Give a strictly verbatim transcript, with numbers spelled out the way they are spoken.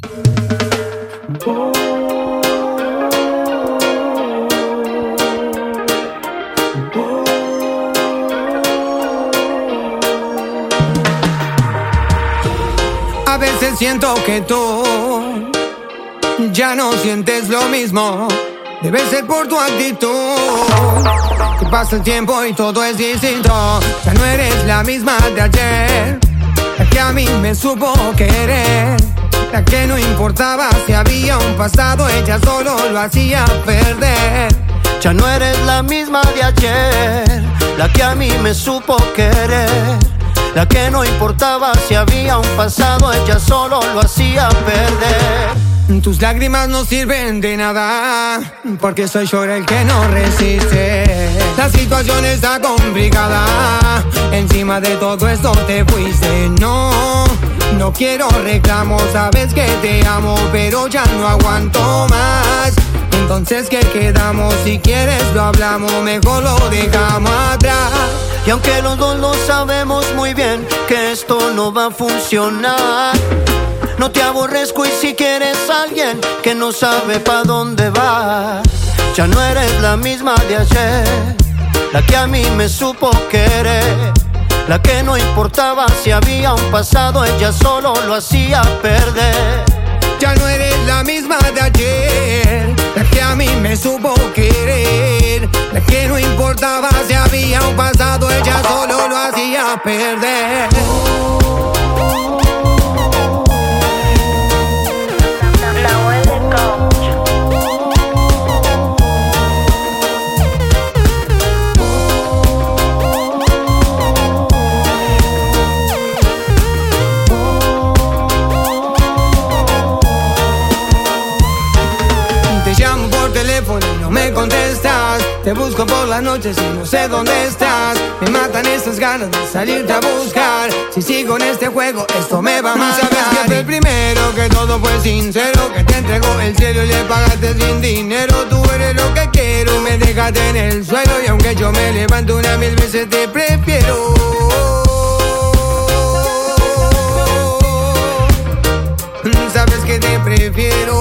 A veces siento que tú ya no sientes lo mismo. Debe ser por tu actitud. Que pasa el tiempo y todo es distinto. Ya no eres la misma de ayer, la que a mí me supo querer, la que no importaba si había un pasado, ella solo lo hacía perder. Ya no eres la misma de ayer, la que a mí me supo querer, la que no importaba si había un pasado, ella solo lo hacía perder. Tus lágrimas no sirven de nada, porque soy yo el que no resiste. La situación está complicada, encima de todo esto te fuiste. No, no quiero reclamos, sabes que te amo, pero ya no aguanto más. Entonces, ¿qué quedamos? Si quieres lo hablamos, mejor lo dejamos atrás. Y aunque los dos lo sabemos muy bien que esto no va a funcionar, no te aborrezco, y si quieres a alguien que no sabe pa' dónde va. Ya no eres la misma de ayer, la que a mí me supo querer, la que no importaba si había un pasado, ella solo lo hacía perder. Ya no eres la misma de ayer, la que a mí me supo querer, la que no importaba si había un pasado, ella solo lo hacía perder. Te llamo por teléfono y no me contestas. Te busco por las noches y no sé dónde estás. Me matan estas ganas de salirte a buscar. Si sigo en este juego, esto me va a matar. Sabes que fue el primero, que todo fue sincero, que te entregó el cielo y le pagaste sin dinero. Tú eres lo que quiero, me dejaste en el suelo, y aunque yo me levanto una mil veces te prefiero. Sabes que te prefiero.